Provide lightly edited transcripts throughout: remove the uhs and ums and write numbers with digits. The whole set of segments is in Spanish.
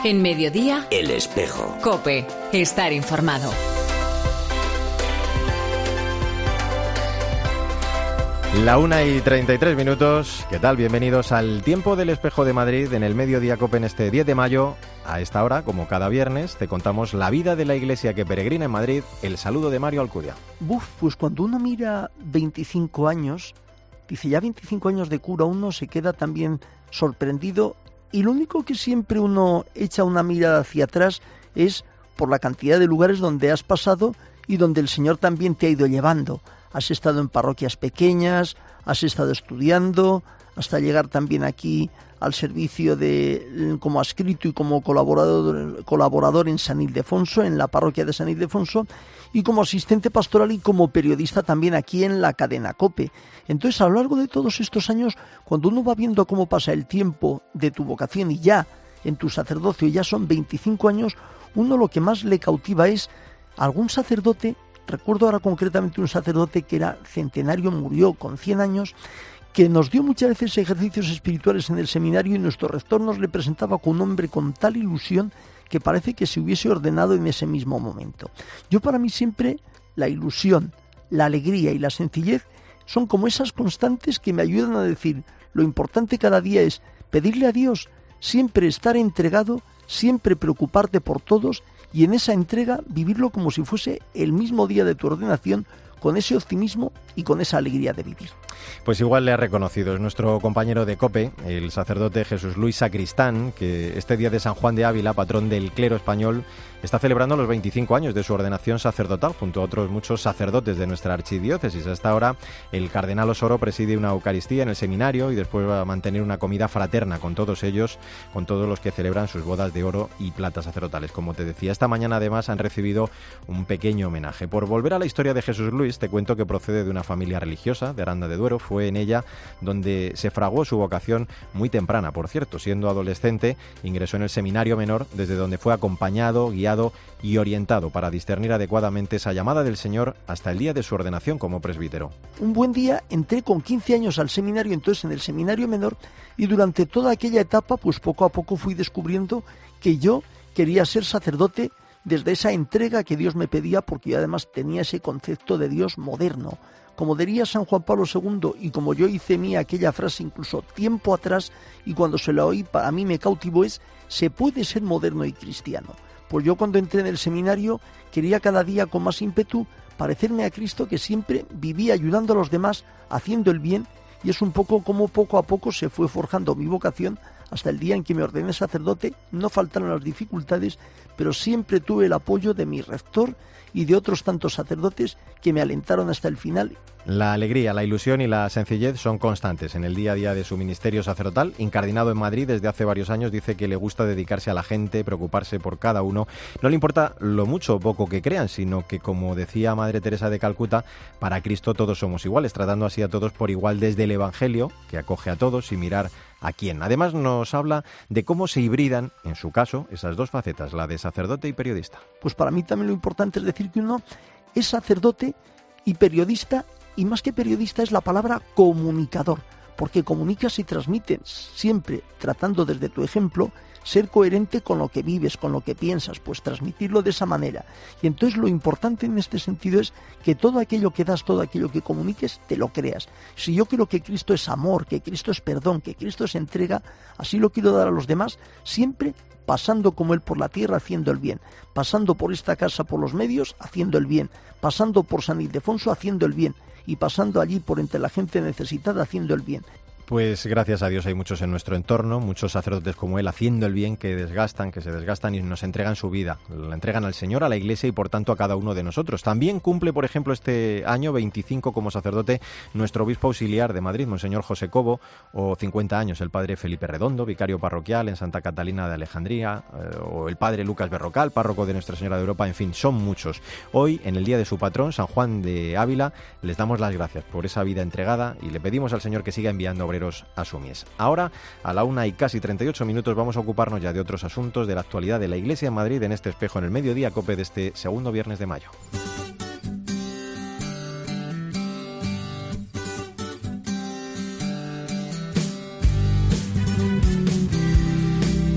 En Mediodía, El Espejo. COPE. Estar informado. La 1:33. ¿Qué tal? Bienvenidos al Tiempo del Espejo de Madrid en el Mediodía COPE en este 10 de mayo. A esta hora, como cada viernes, te contamos la vida de la iglesia que peregrina en Madrid. El saludo de Mario Alcudia. Pues cuando uno mira 25 años, dice ya 25 años de cura, uno se queda también sorprendido. Y lo único que siempre uno echa una mirada hacia atrás es por la cantidad de lugares donde has pasado y donde el Señor también te ha ido llevando. Has estado en parroquias pequeñas, has estado estudiando, hasta llegar también aquí al servicio como adscrito y como colaborador en San Ildefonso, en la parroquia de San Ildefonso, y como asistente pastoral y como periodista también aquí en la cadena COPE. Entonces, a lo largo de todos estos años, cuando uno va viendo cómo pasa el tiempo de tu vocación y ya en tu sacerdocio ya son 25 años, uno lo que más le cautiva es algún sacerdote. Recuerdo ahora concretamente un sacerdote que era centenario, murió con 100 años, que nos dio muchas veces ejercicios espirituales en el seminario y nuestro rector nos le presentaba con un hombre con tal ilusión que parece que se hubiese ordenado en ese mismo momento. Para mí siempre la ilusión, la alegría y la sencillez son como esas constantes que me ayudan a decir, lo importante cada día es pedirle a Dios, siempre estar entregado, siempre preocuparte por todos y en esa entrega vivirlo como si fuese el mismo día de tu ordenación, con ese optimismo y con esa alegría de vivir. Pues igual le ha reconocido, es nuestro compañero de COPE, el sacerdote Jesús Luis Sacristán, que este día de San Juan de Ávila, patrón del clero español, está celebrando los 25 años de su ordenación sacerdotal, junto a otros muchos sacerdotes de nuestra archidiócesis. Hasta ahora, el cardenal Osoro preside una Eucaristía en el seminario y después va a mantener una comida fraterna con todos ellos, con todos los que celebran sus bodas de oro y plata sacerdotales. Como te decía, esta mañana además han recibido un pequeño homenaje. Por volver a la historia de Jesús Luis, te cuento que procede de una familia religiosa de Aranda de Duero. Fue en ella donde se fraguó su vocación muy temprana, por cierto. Siendo adolescente, ingresó en el seminario menor, desde donde fue acompañado, guiado y orientado para discernir adecuadamente esa llamada del Señor hasta el día de su ordenación como presbítero. Un buen día entré con 15 años al seminario, entonces en el seminario menor, y durante toda aquella etapa, pues poco a poco fui descubriendo que yo quería ser sacerdote desde esa entrega que Dios me pedía, porque yo además tenía ese concepto de Dios moderno. Como diría San Juan Pablo II, y como yo hice mía aquella frase incluso tiempo atrás, y cuando se la oí para mí me cautivó, es: se puede ser moderno y cristiano. Pues yo cuando entré en el seminario quería cada día con más ímpetu parecerme a Cristo, que siempre vivía ayudando a los demás, haciendo el bien, y es un poco como poco a poco se fue forjando mi vocación hasta el día en que me ordené sacerdote. No faltaron las dificultades, pero siempre tuve el apoyo de mi rector y de otros tantos sacerdotes que me alentaron hasta el final. La alegría, la ilusión y la sencillez son constantes en el día a día de su ministerio sacerdotal. Incardinado en Madrid desde hace varios años, dice que le gusta dedicarse a la gente, preocuparse por cada uno. No le importa lo mucho o poco que crean, sino que, como decía Madre Teresa de Calcuta, para Cristo todos somos iguales, tratando así a todos por igual desde el Evangelio, que acoge a todos, sin mirar a quién. Además nos habla de cómo se hibridan, en su caso, esas dos facetas, la de sacerdote y periodista. Pues para mí también lo importante es decir que uno es sacerdote y periodista, y más que periodista es la palabra comunicador, porque comunicas y transmites, siempre tratando desde tu ejemplo, ser coherente con lo que vives, con lo que piensas, pues transmitirlo de esa manera. Y entonces lo importante en este sentido es que todo aquello que das, todo aquello que comuniques, te lo creas. Si yo creo que Cristo es amor, que Cristo es perdón, que Cristo es entrega, así lo quiero dar a los demás, siempre pasando como Él por la tierra, haciendo el bien, pasando por esta casa, por los medios, haciendo el bien, pasando por San Ildefonso, haciendo el bien, y pasando allí por entre la gente necesitada, haciendo el bien. Pues gracias a Dios hay muchos en nuestro entorno, muchos sacerdotes como él haciendo el bien, que se desgastan y nos entregan su vida, la entregan al Señor, a la Iglesia y por tanto a cada uno de nosotros. También cumple, por ejemplo, este año 25 como sacerdote nuestro obispo auxiliar de Madrid, Monseñor José Cobo, o 50 años el padre Felipe Redondo, vicario parroquial en Santa Catalina de Alejandría, o el padre Lucas Berrocal, párroco de Nuestra Señora de Europa, en fin, son muchos. Hoy, en el día de su patrón, San Juan de Ávila, les damos las gracias por esa vida entregada y le pedimos al Señor que siga enviando obreros a su mies. Ahora, a la 1:38, vamos a ocuparnos ya de otros asuntos de la actualidad de la Iglesia en Madrid en este espejo en el Mediodía COPE de este segundo viernes de mayo.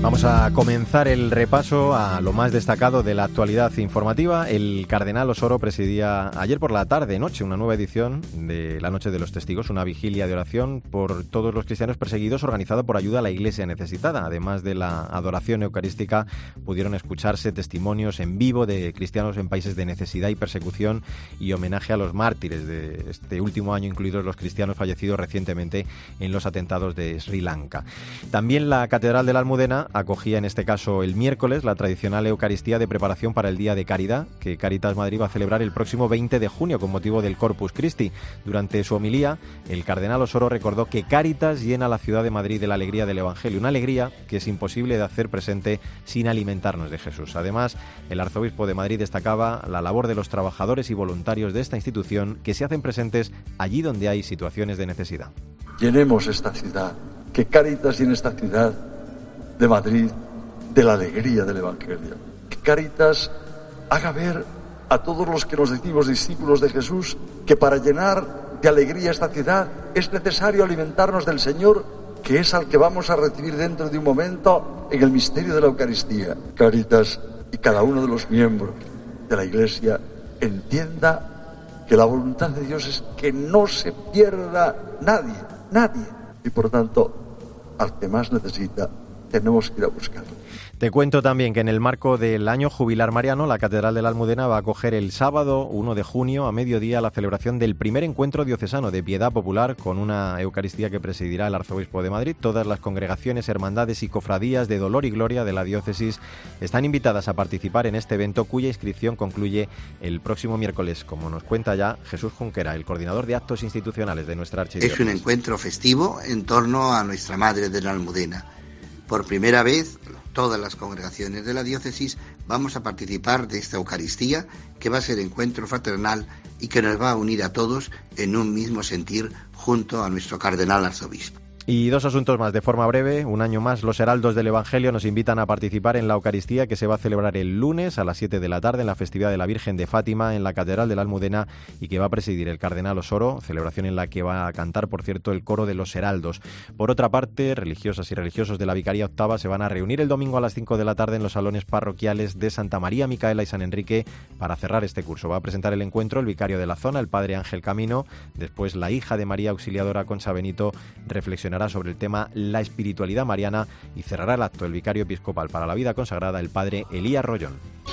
Vamos a comenzar el repaso a lo más destacado de la actualidad informativa. El cardenal Osoro presidía ayer por la tarde-noche una nueva edición de la Noche de los Testigos, una vigilia de oración por todos los cristianos perseguidos organizada por Ayuda a la Iglesia Necesitada. Además de la adoración eucarística, pudieron escucharse testimonios en vivo de cristianos en países de necesidad y persecución y homenaje a los mártires de este último año, incluidos los cristianos fallecidos recientemente en los atentados de Sri Lanka. También la Catedral de la Almudena acogía en este caso el miércoles la tradicional Eucaristía de preparación para el Día de Caridad, que Cáritas Madrid va a celebrar el próximo 20 de junio con motivo del Corpus Christi. Durante su homilía, el cardenal Osoro recordó que Cáritas llena la ciudad de Madrid de la alegría del Evangelio, una alegría que es imposible de hacer presente sin alimentarnos de Jesús. Además, el arzobispo de Madrid destacaba la labor de los trabajadores y voluntarios de esta institución que se hacen presentes allí donde hay situaciones de necesidad. Llenemos esta ciudad, que Cáritas llene esta ciudad de Madrid de la alegría del Evangelio. Que Cáritas haga ver a todos los que nos decimos discípulos de Jesús que para llenar de alegría esta ciudad es necesario alimentarnos del Señor, que es al que vamos a recibir dentro de un momento en el misterio de la Eucaristía. Cáritas y cada uno de los miembros de la Iglesia entienda que la voluntad de Dios es que no se pierda nadie, y por tanto al que más necesita tenemos que ir a buscarlo. Te cuento también que en el marco del año jubilar mariano, la Catedral de la Almudena va a acoger el sábado 1 de junio a mediodía la celebración del primer encuentro diocesano de piedad popular con una Eucaristía que presidirá el arzobispo de Madrid. Todas las congregaciones, hermandades y cofradías de dolor y gloria de la diócesis están invitadas a participar en este evento, cuya inscripción concluye el próximo miércoles, como nos cuenta ya Jesús Junquera, el coordinador de actos institucionales de nuestra archidiócesis. Es un encuentro festivo en torno a nuestra Madre de la Almudena. Por primera vez, todas las congregaciones de la diócesis vamos a participar de esta Eucaristía, que va a ser encuentro fraternal y que nos va a unir a todos en un mismo sentir junto a nuestro cardenal arzobispo. Y dos asuntos más de forma breve. Un año más, los heraldos del Evangelio nos invitan a participar en la Eucaristía que se va a celebrar el lunes a las 7 de la tarde en la festividad de la Virgen de Fátima en la Catedral de la Almudena y que va a presidir el cardenal Osoro, celebración en la que va a cantar, por cierto, el coro de los heraldos. Por otra parte, religiosas y religiosos de la Vicaría Octava se van a reunir el domingo a las 5 de la tarde en los salones parroquiales de Santa María Micaela y San Enrique para cerrar este curso. Va a presentar el encuentro el vicario de la zona, el padre Ángel Camino. Después, la hija de María Auxiliadora, Concha Benito, reflexionará sobre el tema la espiritualidad mariana y cerrará el acto el vicario episcopal para la vida consagrada, el padre Elías Rollón.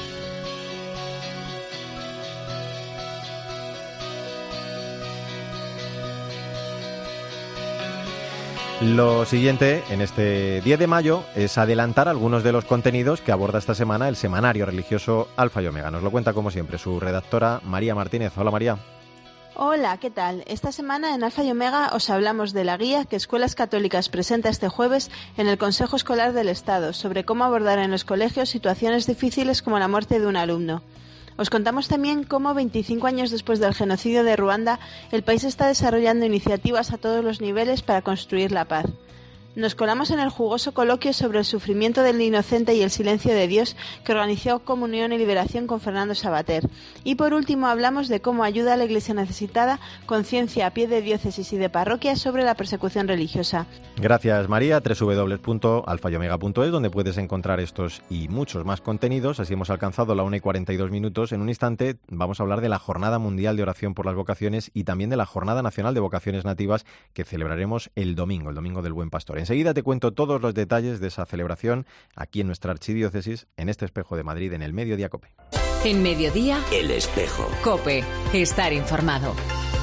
Lo siguiente en este 10 de mayo es adelantar algunos de los contenidos que aborda esta semana el semanario religioso Alfa y Omega. Nos lo cuenta como siempre su redactora María Martínez. Hola María. Hola, ¿qué tal? Esta semana en Alfa y Omega os hablamos de la guía que Escuelas Católicas presenta este jueves en el Consejo Escolar del Estado sobre cómo abordar en los colegios situaciones difíciles como la muerte de un alumno. Os contamos también cómo 25 años después del genocidio de Ruanda, el país está desarrollando iniciativas a todos los niveles para construir la paz. Nos colamos en el jugoso coloquio sobre el sufrimiento del inocente y el silencio de Dios que organizó Comunión y Liberación con Fernando Savater. Y por último hablamos de cómo ayuda a la Iglesia necesitada, conciencia a pie de diócesis y de parroquia sobre la persecución religiosa. Gracias María, www.alfayomega.es, donde puedes encontrar estos y muchos más contenidos. Así hemos alcanzado la 1:42. En un instante vamos a hablar de la Jornada Mundial de Oración por las Vocaciones y también de la Jornada Nacional de Vocaciones Nativas que celebraremos el domingo del Buen Pastor. Enseguida te cuento todos los detalles de esa celebración aquí en nuestra archidiócesis, en este Espejo de Madrid, en el Mediodía COPE. En Mediodía, El Espejo. COPE. Estar informado.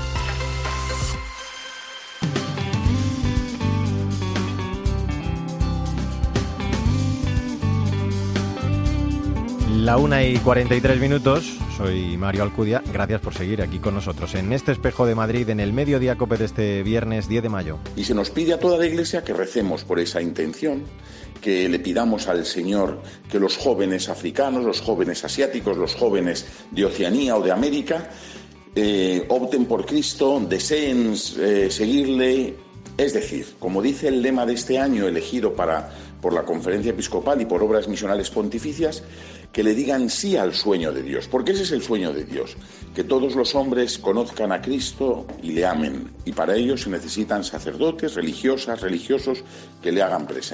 La 1:43. Soy Mario Alcudia. Gracias por seguir aquí con nosotros en este Espejo de Madrid, en el Mediodía COPE de este viernes 10 de mayo. Y se nos pide a toda la Iglesia que recemos por esa intención, que le pidamos al Señor que los jóvenes africanos, los jóvenes asiáticos, los jóvenes de Oceanía o de América opten por Cristo, deseen seguirle. Es decir, como dice el lema de este año elegido por la Conferencia Episcopal y por Obras Misionales Pontificias, que le digan sí al sueño de Dios, porque ese es el sueño de Dios, que todos los hombres conozcan a Cristo y le amen, y para ello se necesitan sacerdotes, religiosas, religiosos que le hagan presente.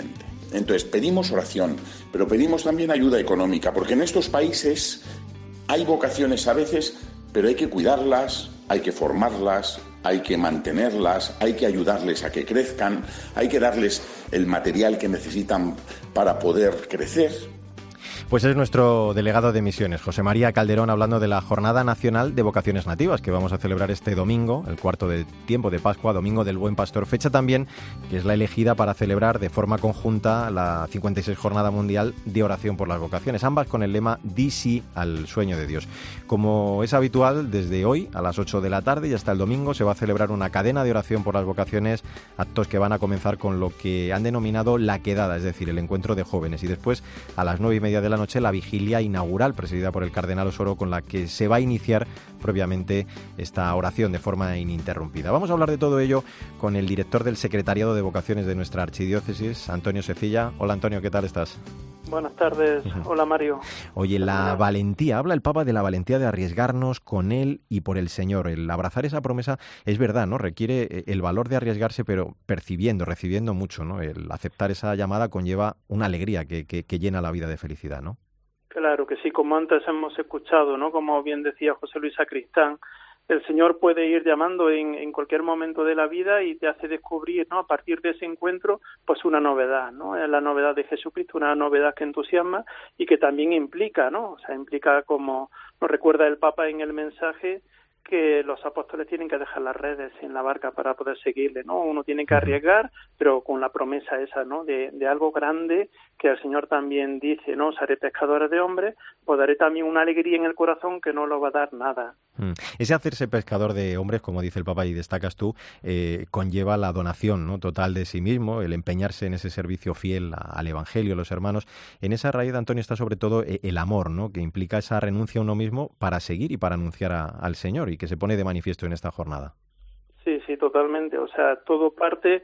Entonces, pedimos oración, pero pedimos también ayuda económica, porque en estos países hay vocaciones a veces, pero hay que cuidarlas, hay que formarlas, hay que mantenerlas, hay que ayudarles a que crezcan, hay que darles el material que necesitan para poder crecer. Pues es nuestro delegado de misiones, José María Calderón, hablando de la Jornada Nacional de Vocaciones Nativas, que vamos a celebrar este domingo, el cuarto de tiempo de Pascua, Domingo del Buen Pastor, fecha también que es la elegida para celebrar de forma conjunta la 56 Jornada Mundial de Oración por las Vocaciones, ambas con el lema Di sí al sueño de Dios. Como es habitual, desde hoy a las 8 de la tarde y hasta el domingo se va a celebrar una cadena de oración por las vocaciones, actos que van a comenzar con lo que han denominado la quedada, es decir, el encuentro de jóvenes, y después a las 9:30 de la noche la vigilia inaugural presidida por el cardenal Osoro, con la que se va a iniciar propiamente esta oración de forma ininterrumpida. Vamos a hablar de todo ello con el director del Secretariado de Vocaciones de nuestra archidiócesis, Antonio Secilla. Hola Antonio, ¿qué tal estás? Buenas tardes. Hola Mario. Oye, la valentía, habla el Papa de la valentía de arriesgarnos con él y por el Señor. El abrazar esa promesa es verdad, ¿no? Requiere el valor de arriesgarse, pero recibiendo mucho, ¿no? El aceptar esa llamada conlleva una alegría que llena la vida de felicidad, ¿no? Claro que sí, como antes hemos escuchado, ¿no? Como bien decía José Luis Sacristán, el Señor puede ir llamando en cualquier momento de la vida y te hace descubrir, ¿no? A partir de ese encuentro, pues una novedad, ¿no? Es la novedad de Jesucristo, una novedad que entusiasma y que también implica, ¿no? O sea, implica, como nos recuerda el Papa en el mensaje, que los apóstoles tienen que dejar las redes en la barca para poder seguirle, ¿no? Uno tiene que arriesgar, pero con la promesa esa, ¿no? De algo grande que el Señor también dice, ¿no? Os haré pescadores de hombres, os daré también una alegría en el corazón que no lo va a dar nada. Ese hacerse pescador de hombres, como dice el Papa y destacas tú, conlleva la donación, ¿no? Total de sí mismo, el empeñarse en ese servicio fiel al Evangelio, a los hermanos. En esa raíz, Antonio, está sobre todo el amor, ¿no? Que implica esa renuncia a uno mismo para seguir y para anunciar al Señor, y que se pone de manifiesto en esta jornada. Sí, totalmente. O sea, todo parte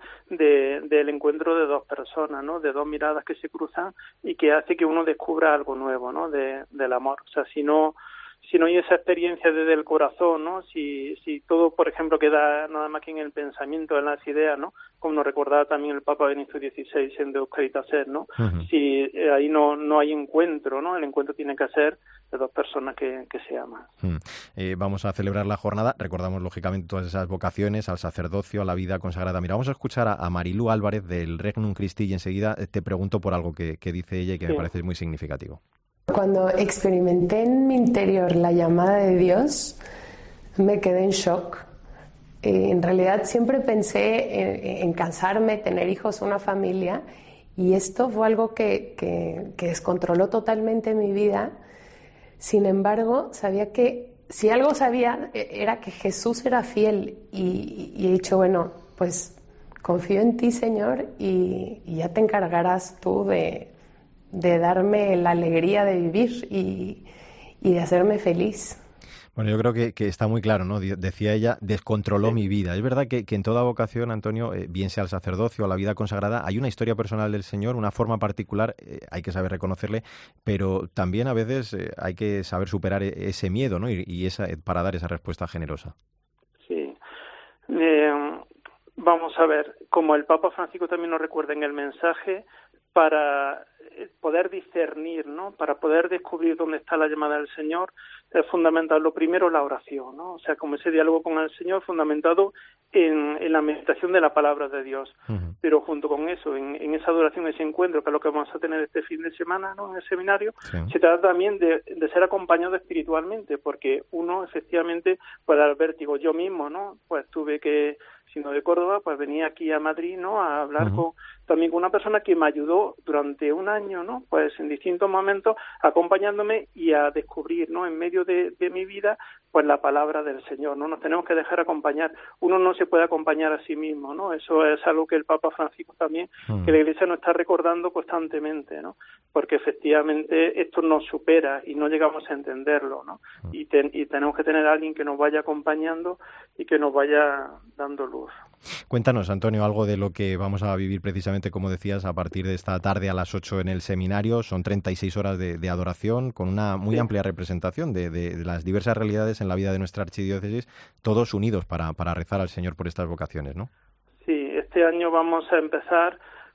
del encuentro de dos personas, ¿no? De dos miradas que se cruzan y que hace que uno descubra algo nuevo, ¿no? Del amor. O sea, si no hay esa experiencia desde el corazón, ¿no? Si todo, por ejemplo, queda nada más que en el pensamiento, en las ideas, ¿no? Como nos recordaba también el Papa Benedicto XVI en Deus Caritas Est, ¿no? Si ahí no hay encuentro, ¿no? El encuentro tiene que ser de dos personas que se aman. Vamos a celebrar la jornada, recordamos lógicamente todas esas vocaciones, al sacerdocio, a la vida consagrada. Mira, vamos a escuchar a Marilú Álvarez del Regnum Christi y enseguida te pregunto por algo que dice ella y que me parece muy significativo. Cuando experimenté en mi interior la llamada de Dios, me quedé en shock. En realidad siempre pensé en casarme, tener hijos, una familia, y esto fue algo que descontroló totalmente mi vida. Sin embargo, sabía que, si algo sabía, era que Jesús era fiel, y he dicho, bueno, pues confío en ti, Señor, y ya te encargarás tú de darme la alegría de vivir y de hacerme feliz. Bueno, yo creo que está muy claro, ¿no? Decía ella, descontroló mi vida. Es verdad que en toda vocación, Antonio, bien sea al sacerdocio o a la vida consagrada, hay una historia personal del Señor, una forma particular, hay que saber reconocerle, pero también a veces hay que saber superar ese miedo, ¿no? Y para dar esa respuesta generosa. Sí. Vamos a ver, como el Papa Francisco también nos recuerda en el mensaje, para poder discernir, ¿no? Para poder descubrir dónde está la llamada del Señor, es fundamental, lo primero, la oración, ¿no? O sea, como ese diálogo con el Señor fundamentado en la meditación de la palabra de Dios. Pero junto con eso, en esa adoración, ese encuentro, que es lo que vamos a tener este fin de semana, ¿no? En el seminario, se trata también de ser acompañado espiritualmente, porque uno efectivamente puede dar vértigo. Yo mismo, ¿no? Pues tuve que, siendo de Córdoba, pues venía aquí a Madrid, ¿no? A hablar también con una persona que me ayudó durante un año, ¿no? Pues en distintos momentos acompañándome y a descubrir, ¿no? En medio de mi vida, pues la palabra del Señor, ¿no? Nos tenemos que dejar acompañar. Uno no se puede acompañar a sí mismo, ¿no? Eso es algo que el Papa Francisco también, que la Iglesia nos está recordando constantemente, ¿no? Porque efectivamente esto nos supera y no llegamos a entenderlo, ¿no? Y tenemos que tener a alguien que nos vaya acompañando y que nos vaya dando luz. Cuéntanos, Antonio, algo de lo que vamos a vivir precisamente, como decías, a partir de esta tarde a las 8 en el seminario. Son 36 horas de adoración con una muy amplia representación de las diversas realidades en la vida de nuestra archidiócesis, todos unidos para rezar al Señor por estas vocaciones, ¿no? Sí, este año vamos a empezar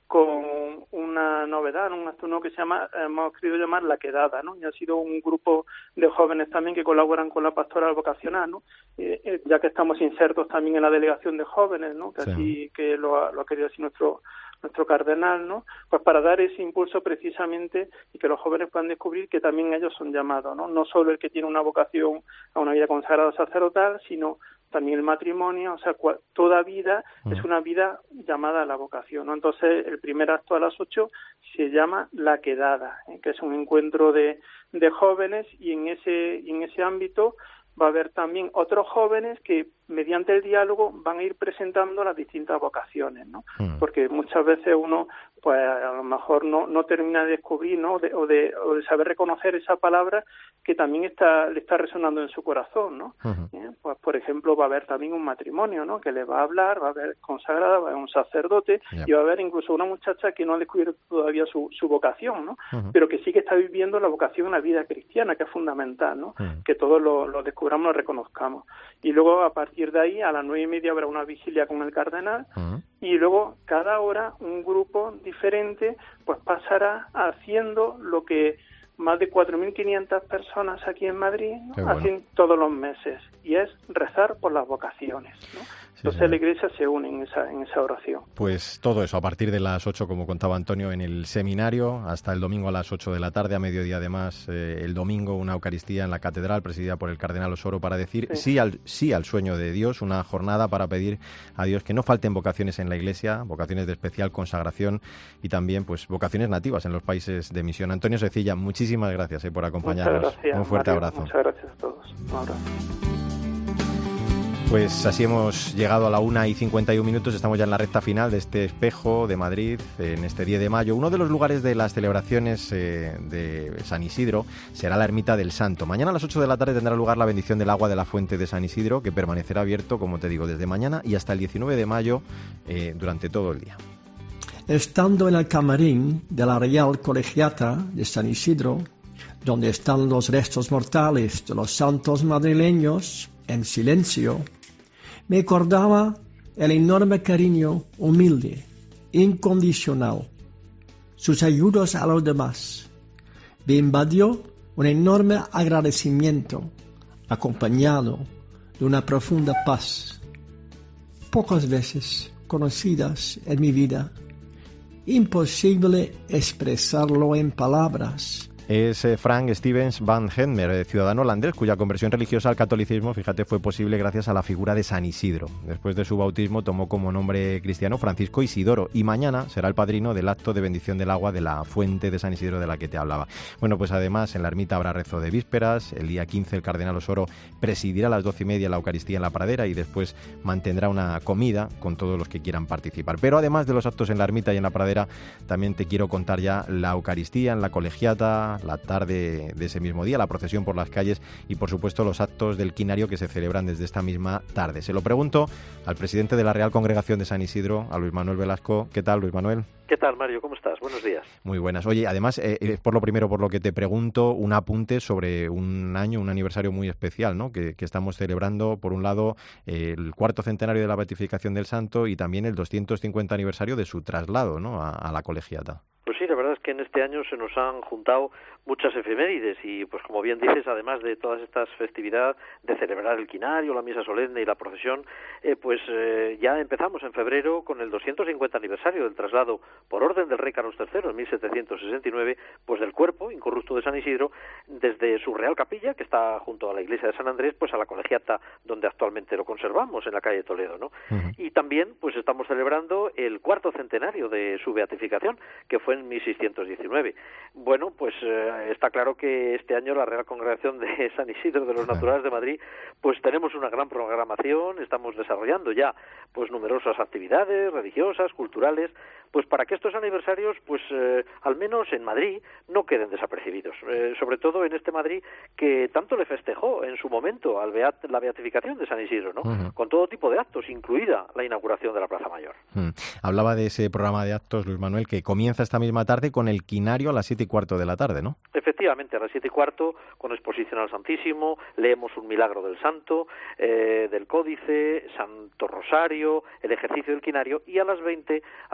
con una novedad, un acto nuevo que hemos querido llamar La Quedada, ¿no? Y ha sido un grupo de jóvenes también que colaboran con la pastoral vocacional, ¿no? Ya que estamos insertos también en la delegación de jóvenes, ¿no? Que así que lo ha querido así nuestro cardenal, ¿no? Pues para dar ese impulso precisamente y que los jóvenes puedan descubrir que también ellos son llamados, ¿no? No solo el que tiene una vocación a una vida consagrada sacerdotal, sino también el matrimonio, o sea, toda vida es una vida llamada a la vocación, ¿no? Entonces, el primer acto a las 8 se llama La Quedada, que es un encuentro de jóvenes, y en ese ámbito va a haber también otros jóvenes que mediante el diálogo van a ir presentando las distintas vocaciones, ¿no? Porque muchas veces uno, pues a lo mejor no termina de descubrir, ¿no? O de saber reconocer esa palabra que también le está resonando en su corazón, ¿no? Pues por ejemplo va a haber también un matrimonio, ¿no? Que le va a hablar, va a haber consagrada, va a haber un sacerdote, y va a haber incluso una muchacha que no ha descubierto todavía su vocación, ¿no? Pero que sí que está viviendo la vocación en la vida cristiana, que es fundamental, ¿no? Que todos lo descubramos, lo reconozcamos. Y luego a partir de ahí, a las 9:30 habrá una vigilia con el cardenal, y luego cada hora un grupo diferente pues pasará haciendo lo que más de 4.500 personas aquí en Madrid, ¿no? Hacen todos los meses, y es rezar por las vocaciones, ¿no? Entonces la Iglesia se une en esa oración. Pues todo eso a partir de las 8, como contaba Antonio, en el seminario, hasta el domingo a las 8 de la tarde, a mediodía además, el domingo una Eucaristía en la Catedral presidida por el Cardenal Osoro para decir sí al sueño de Dios, una jornada para pedir a Dios que no falten vocaciones en la Iglesia, vocaciones de especial consagración y también pues vocaciones nativas en los países de misión. Antonio Secilla, muchísimas gracias por acompañarnos. Muchas gracias, un fuerte Mario, abrazo. Muchas gracias a todos. Un abrazo. Pues así hemos llegado a la 1:51. Estamos ya en la recta final de este Espejo de Madrid, en este 10 de mayo. Uno de los lugares de las celebraciones de San Isidro será la Ermita del Santo. Mañana a las 8 de la tarde tendrá lugar la bendición del agua de la fuente de San Isidro, que permanecerá abierto, como te digo, desde mañana y hasta el 19 de mayo durante todo el día. Estando en el camarín de la Real Colegiata de San Isidro, donde están los restos mortales de los santos madrileños, en silencio, me acordaba el enorme cariño humilde, incondicional, sus ayudas a los demás. Me invadió un enorme agradecimiento, acompañado de una profunda paz. Pocas veces conocidas en mi vida, imposible expresarlo en palabras. Es Frank Stevens van Hendmer, ciudadano holandés, cuya conversión religiosa al catolicismo, fíjate, fue posible gracias a la figura de San Isidro. Después de su bautismo tomó como nombre cristiano Francisco Isidoro, y mañana será el padrino del acto de bendición del agua de la fuente de San Isidro de la que te hablaba. Bueno, pues además en la ermita habrá rezo de vísperas. El día 15 el cardenal Osoro presidirá a las 12:30 la Eucaristía en la Pradera y después mantendrá una comida con todos los que quieran participar. Pero además de los actos en la ermita y en la Pradera, también te quiero contar ya la Eucaristía en la Colegiata, la tarde de ese mismo día, la procesión por las calles y, por supuesto, los actos del quinario que se celebran desde esta misma tarde. Se lo pregunto al presidente de la Real Congregación de San Isidro, a Luis Manuel Velasco. ¿Qué tal, Luis Manuel? ¿Qué tal, Mario? ¿Cómo estás? Buenos días. Muy buenas. Oye, además, por lo primero, por lo que te pregunto, un apunte sobre un aniversario muy especial, ¿no? Que estamos celebrando, por un lado, el 4º centenario de la beatificación del santo y también el 250 aniversario de su traslado, ¿no? a la colegiata. Pues sí, la verdad es que en este año se nos han juntado muchas efemérides y, pues como bien dices, además de todas estas festividades de celebrar el quinario, la misa solemne y la procesión, ya empezamos en febrero con el 250 aniversario del traslado por orden del rey Carlos III en 1769, pues del cuerpo incorrupto de San Isidro desde su Real Capilla, que está junto a la iglesia de San Andrés, pues a la colegiata donde actualmente lo conservamos, en la calle Toledo, ¿no? Uh-huh. Y también pues estamos celebrando el 4º centenario de su beatificación, que fue en 1619. Bueno, pues está claro que este año la Real Congregación de San Isidro de los Naturales de Madrid, pues tenemos una gran programación, estamos desarrollando ya pues numerosas actividades religiosas, culturales, pues para que estos aniversarios, pues al menos en Madrid, no queden desapercibidos, sobre todo en este Madrid que tanto le festejó en su momento la beatificación de San Isidro, ¿no? Uh-huh. Con todo tipo de actos, incluida la inauguración de la Plaza Mayor. Hablaba de ese programa de actos, Luis Manuel, que comienza esta misma tarde con el quinario a las 7:15 de la tarde, ¿no? Efectivamente, a las 7:15, con exposición al Santísimo, leemos un milagro del Santo, del Códice, Santo Rosario, el ejercicio del quinario, y a las 20, a las 28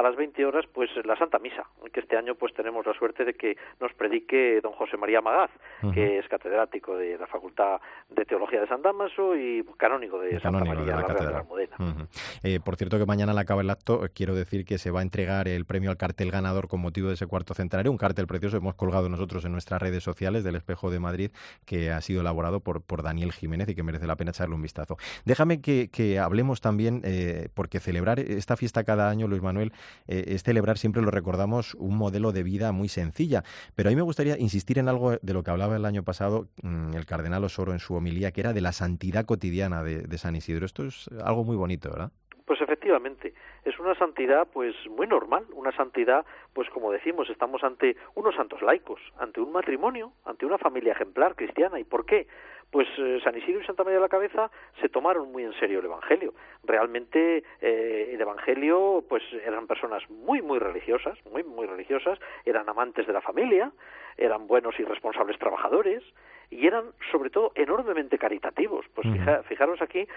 horas, pues la Santa Misa, que este año pues tenemos la suerte de que nos predique don José María Magaz, que es catedrático de la Facultad de Teología de San Dámaso y canónigo de Santa María, la Real de la Almudena. Por cierto, que mañana al acabar el acto, quiero decir que se va a entregar el premio al cartel ganador con motivo de ese cuarto centenario, un cartel precioso, hemos colgado nosotros en nuestras redes sociales del Espejo de Madrid, que ha sido elaborado por Daniel Jiménez y que merece la pena echarle un vistazo. Déjame que hablemos también, porque celebrar esta fiesta cada año, Luis Manuel, es celebrar, siempre lo recordamos, un modelo de vida muy sencilla, pero a mí me gustaría insistir en algo de lo que hablaba el año pasado el cardenal Osoro en su homilía, que era de la santidad cotidiana de San Isidro. Esto es algo muy bonito, ¿verdad? Pues efectivamente, es una santidad pues muy normal, una santidad, pues como decimos, estamos ante unos santos laicos, ante un matrimonio, ante una familia ejemplar cristiana. ¿Y por qué? Pues San Isidro y Santa María de la Cabeza se tomaron muy en serio el Evangelio. Realmente el Evangelio pues eran personas muy religiosas, muy religiosas, eran amantes de la familia, eran buenos y responsables trabajadores y eran sobre todo enormemente caritativos. Pues fijaros aquí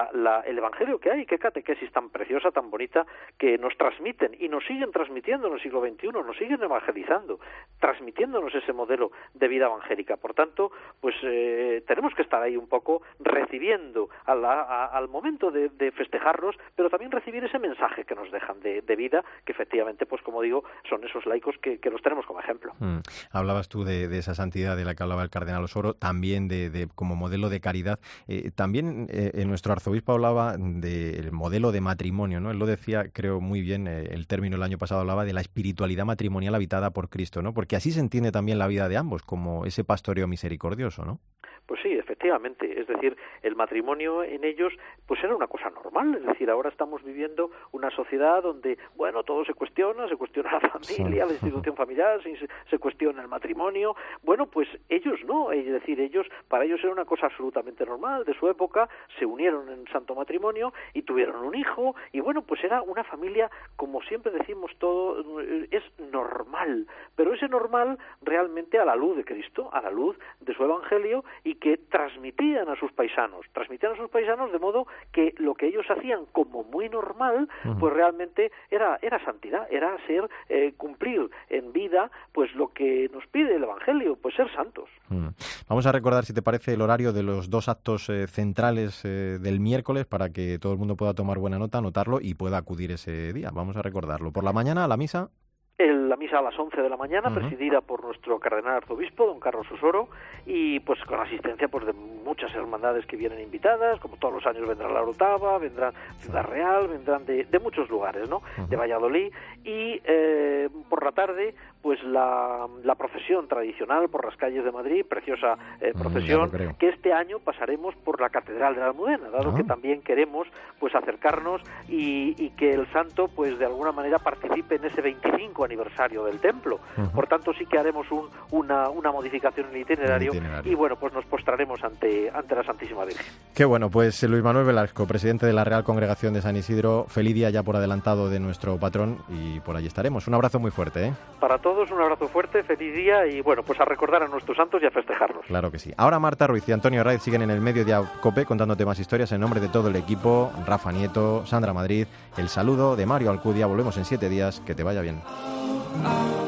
el Evangelio que hay, qué catequesis tan preciosa, tan bonita, que nos transmiten y nos siguen transmitiendo en el siglo XXI, nos siguen evangelizando, transmitiéndonos ese modelo de vida evangélica. Por tanto, pues tenemos que estar ahí un poco recibiendo al momento de festejarlos, pero también recibir ese mensaje que nos dejan de vida, que efectivamente, pues como digo, son esos laicos que los tenemos como ejemplo. Hablabas tú de esa santidad de la que hablaba el cardenal Osoro, también de como modelo de caridad. También nuestro arzobispo hablaba del modelo de matrimonio, ¿no? Él lo decía, creo muy bien, el término el año pasado hablaba de la espiritualidad matrimonial habitada por Cristo, ¿no? Porque así se entiende también la vida de ambos, como ese pastoreo misericordioso, ¿no? Pues sí, efectivamente, es decir, el matrimonio en ellos pues era una cosa normal, es decir, ahora estamos viviendo una sociedad donde, bueno, todo se cuestiona la familia, la institución familiar, se cuestiona el matrimonio, bueno, pues ellos no, es decir, para ellos era una cosa absolutamente normal, de su época, se unieron en santo matrimonio y tuvieron un hijo, y bueno, pues era una familia, como siempre decimos todo, es normal, pero ese normal realmente a la luz de Cristo, a la luz de su Evangelio, y que transmitían a sus paisanos de modo que lo que ellos hacían como muy normal, pues realmente era santidad, era ser, cumplir en vida pues lo que nos pide el Evangelio, pues ser santos. Vamos a recordar, si te parece, el horario de los dos actos centrales del miércoles para que todo el mundo pueda tomar buena nota, anotarlo y pueda acudir ese día. Vamos a recordarlo. Por la mañana, a la misa. La misa a las 11 de la mañana, presidida por nuestro cardenal arzobispo, don Carlos Osoro, y pues con asistencia pues de muchas hermandades que vienen invitadas, como todos los años vendrá la Orotava, vendrán Ciudad Real, vendrán de muchos lugares, ¿no? De Valladolid, y por la tarde pues la procesión tradicional por las calles de Madrid, preciosa procesión, que este año pasaremos por la Catedral de la Almudena, dado que también queremos pues acercarnos y que el santo pues de alguna manera participe en ese 25 aniversario del templo. Por tanto sí que haremos una modificación en el itinerario y bueno, pues nos postraremos ante la Santísima Virgen. Qué bueno, pues Luis Manuel Velasco, presidente de la Real Congregación de San Isidro, feliz día ya por adelantado de nuestro patrón y por allí estaremos. Un abrazo muy fuerte, ¿eh? Para todos un abrazo fuerte, feliz día y bueno, pues a recordar a nuestros santos y a festejarlos. Claro que sí. Ahora Marta Ruiz y Antonio Raiz siguen en el Mediodía COPE contándote más historias en nombre de todo el equipo, Rafa Nieto, Sandra Madrid, el saludo de Mario Alcudia. Volvemos en 7 días, que te vaya bien.